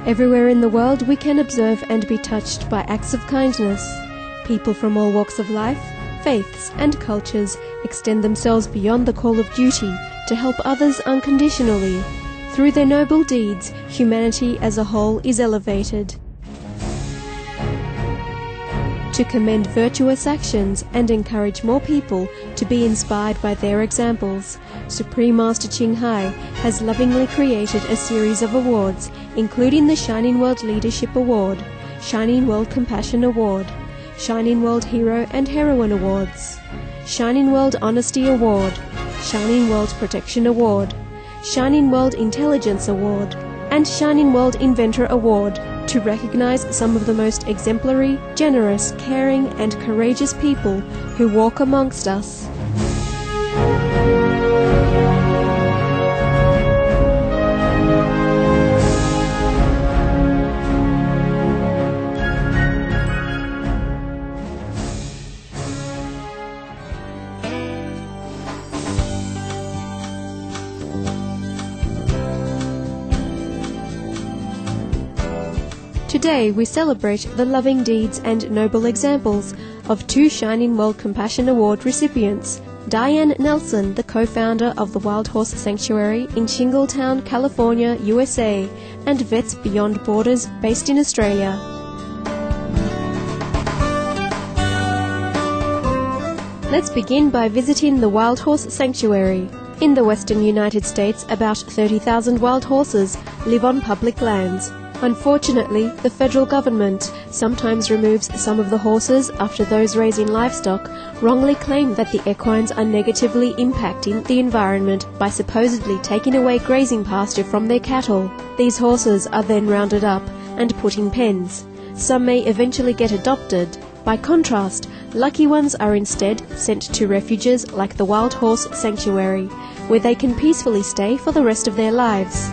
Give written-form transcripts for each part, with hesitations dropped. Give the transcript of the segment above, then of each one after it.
Everywhere in the world we can observe and be touched by acts of kindness. People from all walks of life, faiths and cultures extend themselves beyond the call of duty to help others unconditionally. Through their noble deeds, humanity as a whole is elevated. To commend virtuous actions and encourage more people to be inspired by their examples, Supreme Master Ching Hai has lovingly created a series of awards, including the Shining World Leadership Award, Shining World Compassion Award, Shining World Hero and Heroine Awards, Shining World Honesty Award, Shining World Protection Award, Shining World Intelligence Award, and Shining World Inventor Award to recognize some of the most exemplary, generous, caring, and courageous people who walk amongst us. Today we celebrate the loving deeds and noble examples of two Shining World Compassion Award recipients, Diane Nelson, the co-founder of the Wild Horse Sanctuary in Shingletown, California, USA, and Vets Beyond Borders, based in Australia. Let's begin by visiting the Wild Horse Sanctuary. In the western United States, about 30,000 wild horses live on public lands. Unfortunately, the federal government sometimes removes some of the horses after those raising livestock wrongly claim that the equines are negatively impacting the environment by supposedly taking away grazing pasture from their cattle. These horses are then rounded up and put in pens. Some may eventually get adopted. By contrast, lucky ones are instead sent to refuges like the Wild Horse Sanctuary, where they can peacefully stay for the rest of their lives.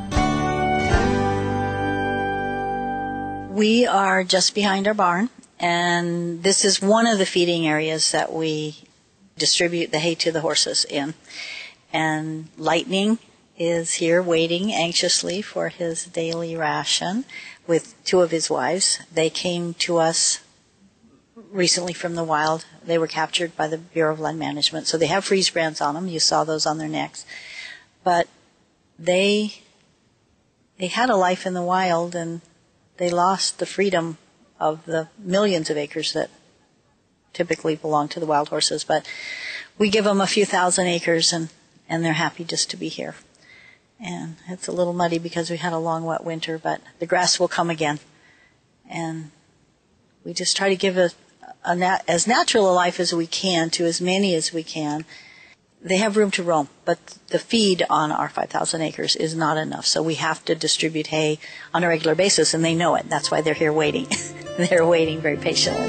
We are just behind our barn, and this is one of the feeding areas that we distribute the hay to the horses in. And Lightning is here waiting anxiously for his daily ration with two of his wives. They came to us recently from the wild. They were captured by the Bureau of Land Management, so they have freeze brands on them. You saw those on their necks. But they had a life in the wild, and they lost the freedom of the millions of acres that typically belong to the wild horses. But we give them a few thousand acres, and they're happy just to be here. And it's a little muddy because we had a long, wet winter, but the grass will come again. And we just try to give as natural a life as we can to as many as we can. They have room to roam, but the feed on our 5,000 acres is not enough. So we have to distribute hay on a regular basis, and they know it. That's why they're here waiting. They're waiting very patiently.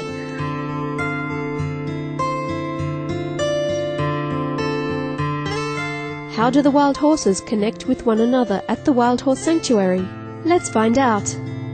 How do the wild horses connect with one another at the Wild Horse Sanctuary? Let's find out.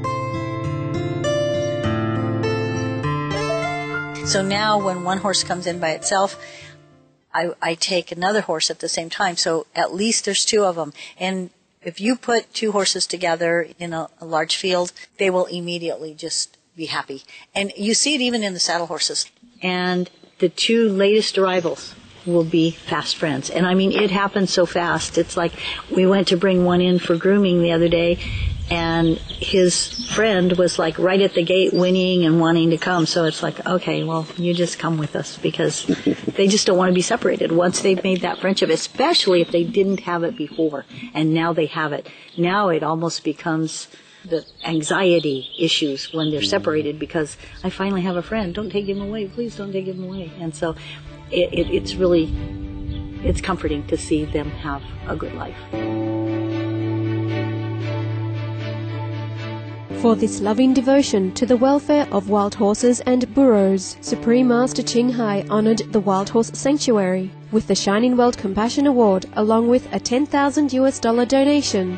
So now when one horse comes in by itself, I take another horse at the same time, so at least there's two of them. And if you put two horses together in a large field, they will immediately just be happy. And you see it even in the saddle horses. And the two latest arrivals will be fast friends. And I mean, it happens so fast. It's like we went to bring one in for grooming the other day, and his friend was like right at the gate whinnying and wanting to come. So it's like, okay, well, you just come with us, because they just don't want to be separated once they've made that friendship, especially if they didn't have it before and now they have it. Now it almost becomes the anxiety issues when they're separated, because I finally have a friend. Don't take him away. Please don't take him away. And so it's really, it's comforting to see them have a good life. For this loving devotion to the welfare of wild horses and burros, Supreme Master Ching Hai honored the Wild Horse Sanctuary with the Shining World Compassion Award, along with a $10,000 donation.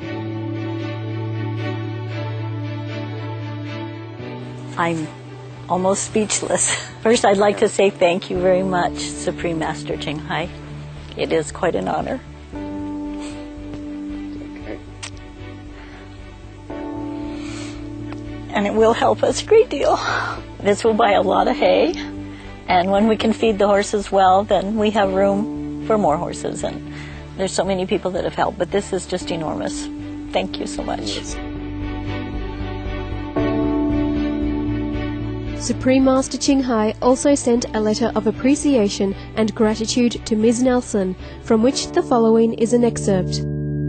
I'm almost speechless. First, I'd like to say thank you very much, Supreme Master Ching Hai. It is quite an honor. and it will help us a great deal. This will buy a lot of hay, and when we can feed the horses well, then we have room for more horses, and there's so many people that have helped, but this is just enormous. Thank you so much. Supreme Master Ching Hai also sent a letter of appreciation and gratitude to Ms. Nelson, from which the following is an excerpt.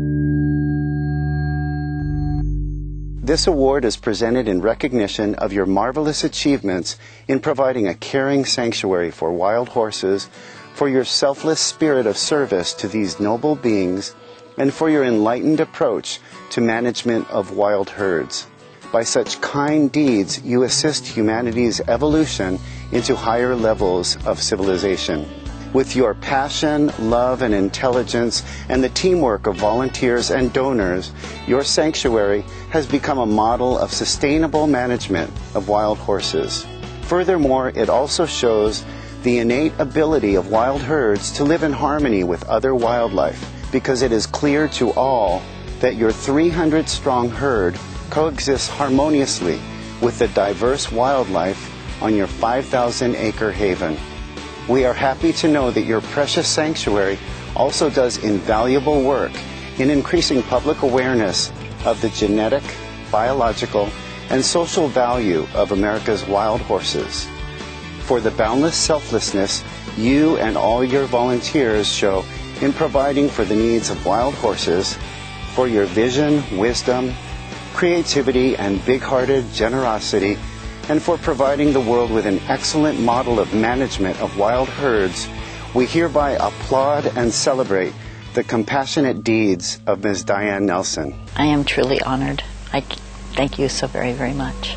This award is presented in recognition of your marvelous achievements in providing a caring sanctuary for wild horses, for your selfless spirit of service to these noble beings, and for your enlightened approach to management of wild herds. By such kind deeds, you assist humanity's evolution into higher levels of civilization. With your passion, love, and intelligence, and the teamwork of volunteers and donors, your sanctuary has become a model of sustainable management of wild horses. Furthermore, it also shows the innate ability of wild herds to live in harmony with other wildlife, because it is clear to all that your 300-strong herd coexists harmoniously with the diverse wildlife on your 5,000-acre haven. We are happy to know that your precious sanctuary also does invaluable work in increasing public awareness of the genetic, biological, and social value of America's wild horses. For the boundless selflessness you and all your volunteers show in providing for the needs of wild horses, for your vision, wisdom, creativity, and big-hearted generosity, and for providing the world with an excellent model of management of wild herds, we hereby applaud and celebrate the compassionate deeds of Ms. Diane Nelson. I am truly honored. I thank you so very, very much.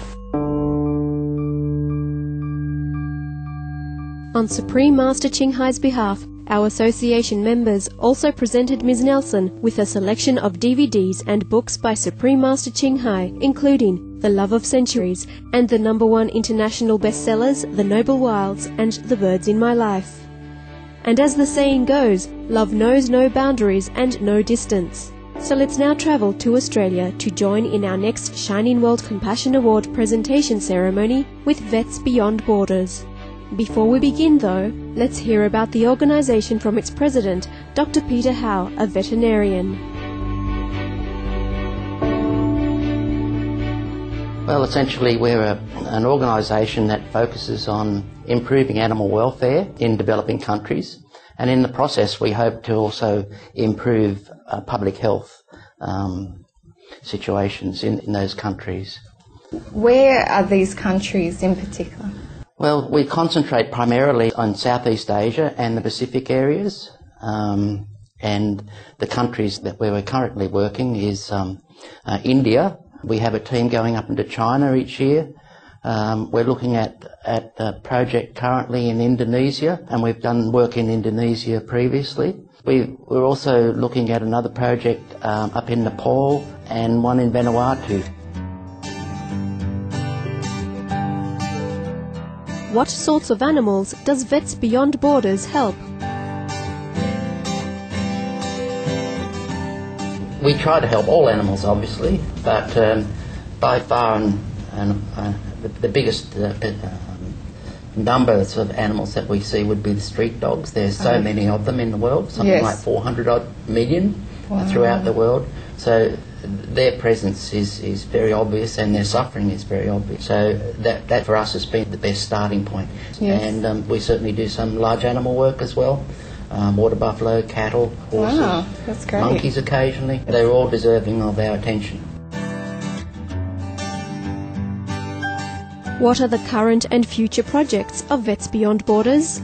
On Supreme Master Ching Hai's behalf, our association members also presented Ms. Nelson with a selection of DVDs and books by Supreme Master Ching Hai, including The Love of Centuries and the #1 international bestsellers The Noble Wilds and The Birds in My Life. And as the saying goes, love knows no boundaries and no distance. So let's now travel to Australia to join in our next Shining World Compassion Award presentation ceremony with Vets Beyond Borders. Before we begin though, let's hear about the organisation from its president, Dr. Peter Howe, a veterinarian. Well, essentially we're an organisation that focuses on improving animal welfare in developing countries, and in the process we hope to also improve public health situations in those countries. Where are these countries in particular? Well, we concentrate primarily on Southeast Asia and the Pacific areas, and the countries that where we're currently working is India. We have a team going up into China each year. We're looking at a project currently in Indonesia, and we've done work in Indonesia previously. We're also looking at another project up in Nepal and one in Vanuatu. What sorts of animals does Vets Beyond Borders help? We try to help all animals, obviously, but by far the biggest numbers of animals that we see would be the street dogs. There's so many of them in the world, something like 400 odd million throughout the world. So their presence is very obvious, and their suffering is very obvious. So that for us has been the best starting point. Yes. And we certainly do some large animal work as well. Water buffalo, cattle, horses, that's great. monkeys occasionally. They're all deserving of our attention. What are the current and future projects of Vets Beyond Borders?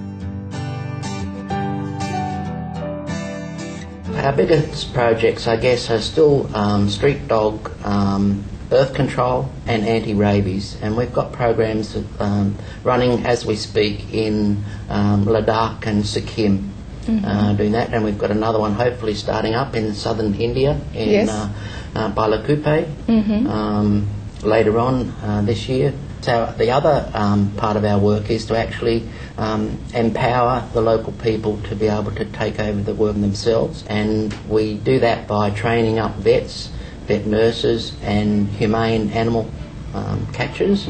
Our biggest projects, I guess, are still street dog, birth control and anti-rabies, and we've got programs running as we speak in Ladakh and Sikkim. Doing that, and we've got another one hopefully starting up in southern India in Balakupe later on this year. So the other part of our work is to actually empower the local people to be able to take over the work themselves, and we do that by training up vets, vet nurses and humane animal catches.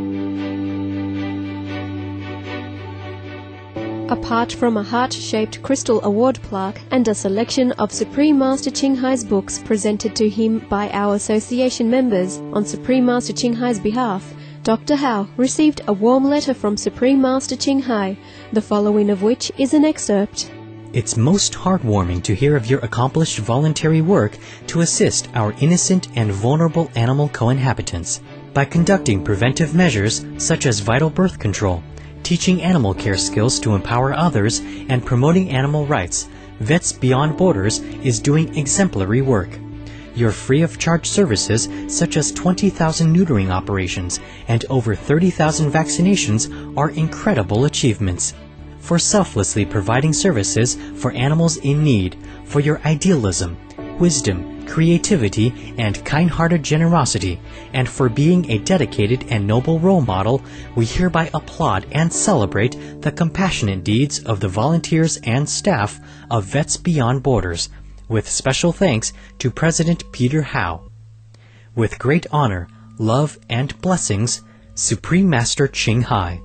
Apart from a heart-shaped crystal award plaque and a selection of Supreme Master Ching Hai's books presented to him by our association members on Supreme Master Ching Hai's behalf, Dr. Hao received a warm letter from Supreme Master Ching Hai, the following of which is an excerpt. It's most heartwarming to hear of your accomplished voluntary work to assist our innocent and vulnerable animal co-inhabitants by conducting preventive measures such as vital birth control, teaching animal care skills to empower others, and promoting animal rights. Vets Beyond Borders is doing exemplary work. Your free-of-charge services, such as 20,000 neutering operations and over 30,000 vaccinations, are incredible achievements. For selflessly providing services for animals in need, for your idealism, wisdom, creativity, and kind-hearted generosity, and for being a dedicated and noble role model, we hereby applaud and celebrate the compassionate deeds of the volunteers and staff of Vets Beyond Borders, with special thanks to President Peter Hao. With great honor, love, and blessings, Supreme Master Ching Hai.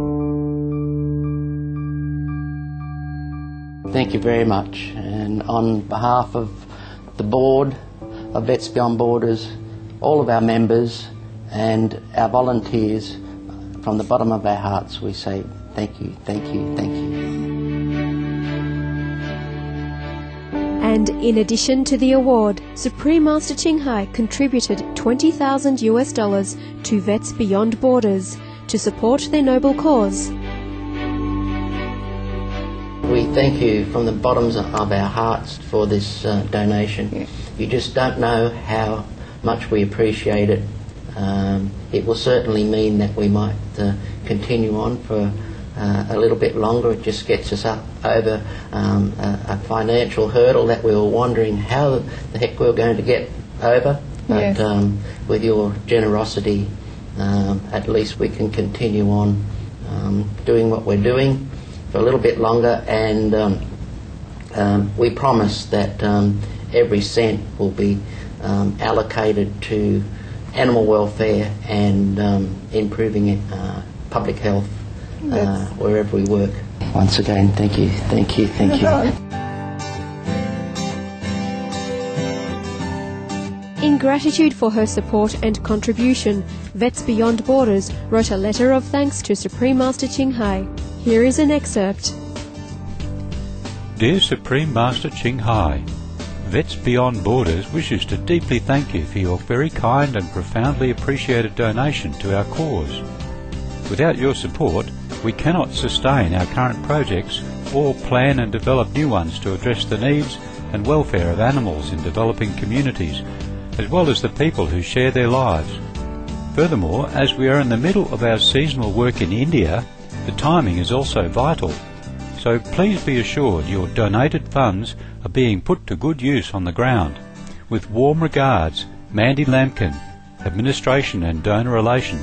Thank you very much, and on behalf of the board of Vets Beyond Borders, all of our members and our volunteers, from the bottom of our hearts we say thank you, thank you, thank you. And in addition to the award, Supreme Master Ching Hai contributed $20,000 to Vets Beyond Borders to support their noble cause. We thank you from the bottoms of our hearts for this donation. You just don't know how much we appreciate it. It will certainly mean that we might continue on for a little bit longer. It just gets us up over a financial hurdle that we were wondering how the heck we were going to get over. But Yes. With your generosity, at least we can continue on doing what we're doing for a little bit longer, and we promise that every cent will be allocated to animal welfare and improving public health wherever we work. Once again, thank you, thank you, thank you. In gratitude for her support and contribution, Vets Beyond Borders wrote a letter of thanks to Supreme Master Ching Hai. Here is an excerpt. Dear Supreme Master Ching Hai, Vets Beyond Borders wishes to deeply thank you for your very kind and profoundly appreciated donation to our cause. Without your support, we cannot sustain our current projects or plan and develop new ones to address the needs and welfare of animals in developing communities, as well as the people who share their lives. Furthermore, as we are in the middle of our seasonal work in India, the timing is also vital. So please be assured your donated funds are being put to good use on the ground. With warm regards, Mandy Lampkin, Administration and Donor Relations.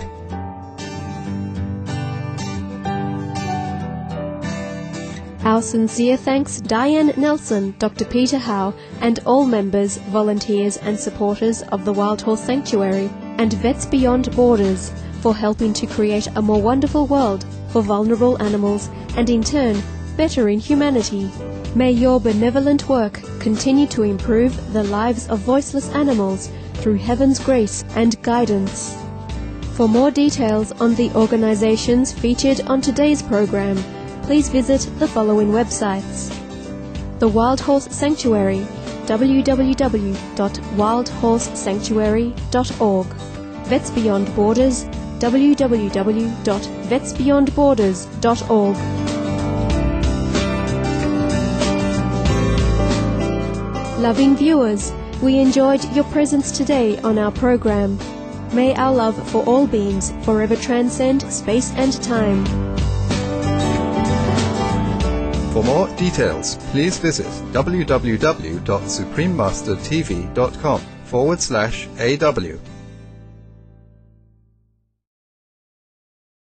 Our sincere thanks Diane Nelson, Dr. Peter Hao, and all members, volunteers and supporters of the Wild Horse Sanctuary and Vets Beyond Borders for helping to create a more wonderful world for vulnerable animals and in turn bettering humanity. May your benevolent work continue to improve the lives of voiceless animals through heaven's grace and guidance. For more details on the organizations featured on today's program, please visit the following websites: The Wild Horse Sanctuary, www.wildhorsesanctuary.org; Vets Beyond Borders, www.vetsbeyondborders.org. Loving viewers, we enjoyed your presence today on our program. May our love for all beings forever transcend space and time. For more details, please visit www.suprememastertv.com/AW.